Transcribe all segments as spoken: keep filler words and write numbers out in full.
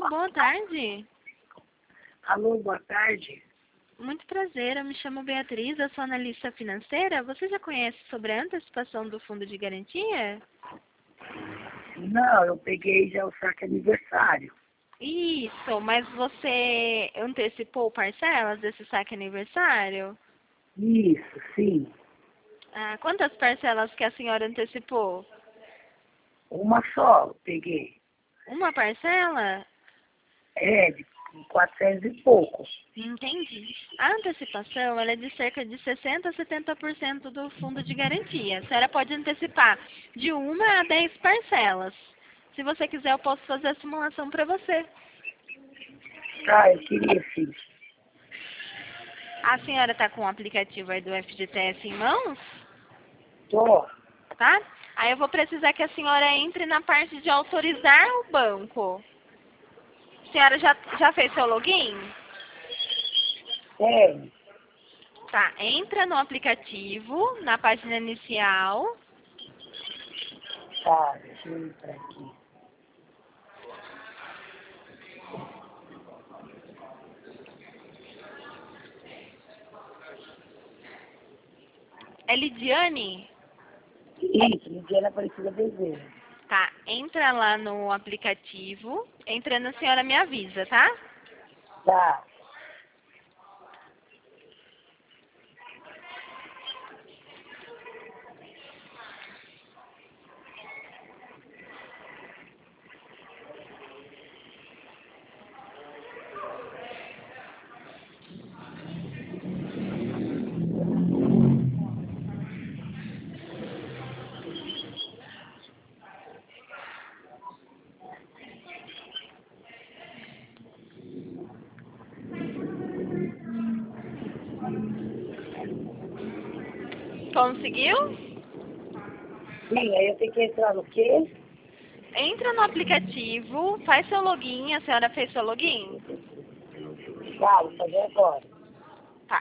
Alô, boa tarde. Alô, boa tarde. Muito prazer, eu me chamo Beatriz, eu sou analista financeira. Você já conhece sobre a antecipação do fundo de garantia? Não, eu peguei já o saque aniversário. Isso, mas você antecipou parcelas desse saque aniversário? Isso, sim. Ah, quantas parcelas que a senhora antecipou? Uma só eu peguei. Uma parcela? É, de quatrocentos e pouco. Entendi. A antecipação ela é de cerca de sessenta a setenta por cento do fundo de garantia. A senhora pode antecipar de uma a dez parcelas. Se você quiser, eu posso fazer a simulação para você. Tá, eu queria sim. A senhora está com o aplicativo aí do F G T S em mãos? Tô. Tá? Aí eu vou precisar que a senhora entre na parte de autorizar o banco. A senhora já, já fez seu login? Tem. Tá, entra no aplicativo, na página inicial. Tá, deixa eu entrar aqui. É Lidiane? Isso, Lidiana Aparecida Bezerra. Tá, entra lá no aplicativo. Entrando, a senhora me avisa, tá? Tá. Conseguiu? Sim, aí eu tenho que entrar no quê? Entra no aplicativo, faz seu login. A senhora fez seu login? Tá, vou fazer agora. Tá.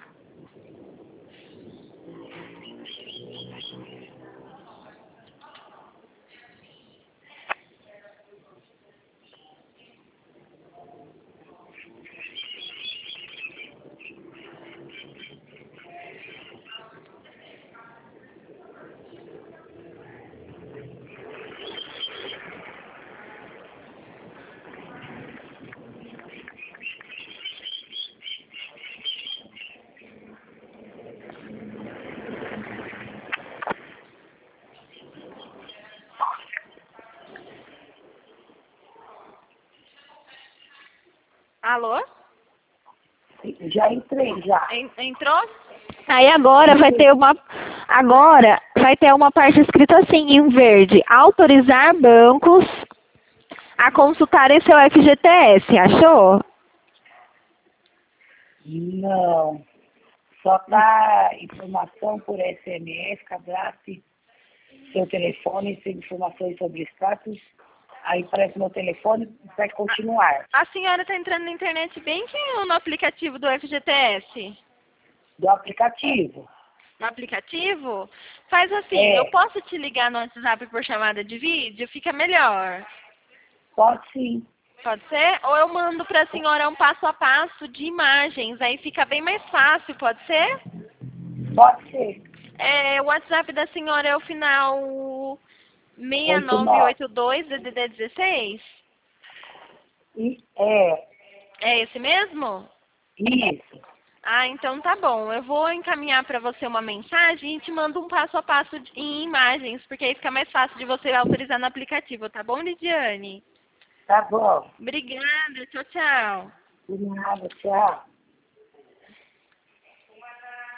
Alô? Já entrei, já. En- Entrou? Aí agora vai ter uma agora vai ter uma parte escrita assim em verde, autorizar bancos a consultarem seu F G T S, achou? Não. Só tá informação por S M S, cadastre seu telefone, sem informações sobre status. Aí aparece meu telefone para continuar. A senhora está entrando na internet bem que no aplicativo do F G T S? Do aplicativo. No aplicativo? Faz assim, É. eu posso te ligar no WhatsApp por chamada de vídeo? Fica melhor. Pode sim. Pode ser? Ou eu mando para a senhora um passo a passo de imagens, aí fica bem mais fácil, pode ser? Pode ser. É, o WhatsApp da senhora é o final seis Oito, nove nove. oito dois, D D D dezesseis? E é. É esse mesmo? Isso. Ah, então tá bom. Eu vou encaminhar para você uma mensagem e te mando um passo a passo de- em imagens, porque aí fica mais fácil de você autorizar no aplicativo, tá bom, Lidiane? Tá bom. Obrigada, tchau, tchau. De nada, tchau.